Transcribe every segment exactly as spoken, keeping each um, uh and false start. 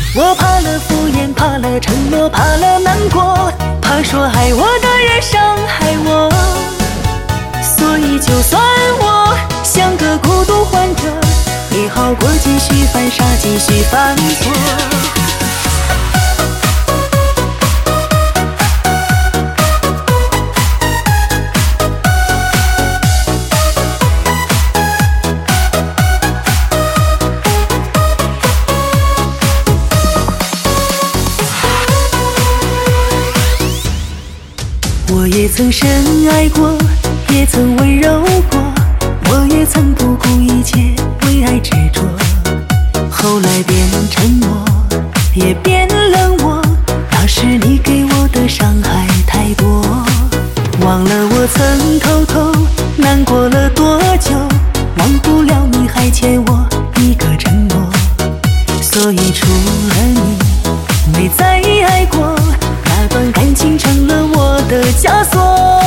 我怕了敷衍，怕了承诺，怕了难过，怕说爱我的人伤害我。所以就算我像个孤独患者，也好过继续犯傻，继续犯错。我也曾深爱过，也曾温柔过，我也曾不顾一切为爱执着。后来变沉默，也变冷漠，那是你给我的伤害太多。忘了我曾偷偷难过了多久，忘不了你还欠我一个承诺。所以除了你，没再爱过，那段感情成了我的枷锁。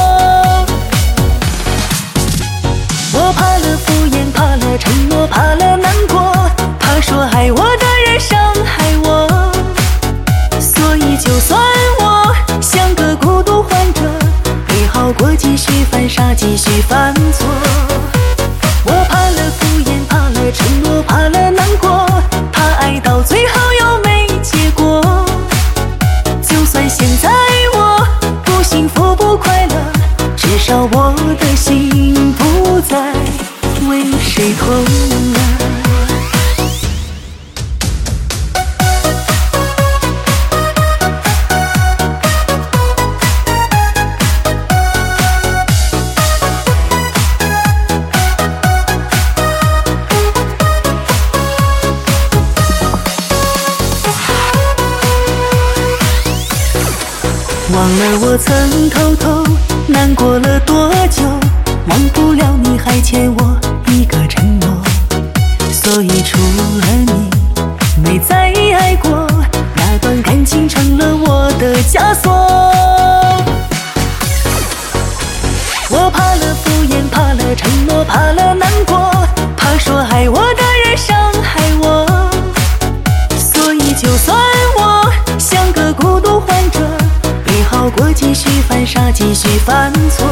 我怕了敷衍，怕了承诺，怕了难过，怕说爱我的人伤害我。所以就算我像个孤独患者，也好过继续犯傻，继续犯错。我怕了敷衍，怕了承诺，怕了难过，怕爱到最后又没结果。就算现在我不幸福不快乐，至少我的心不再为谁痛了。忘了我曾偷偷难过了多久，忘不了你还欠我一个承诺。所以除了你，没再爱过，那段感情成了我的枷锁。我怕了敷衍，怕了承诺，怕了难过，怕说爱我的人伤害我。所以就算我像个孤独患者，也好过继续犯傻，继续犯错。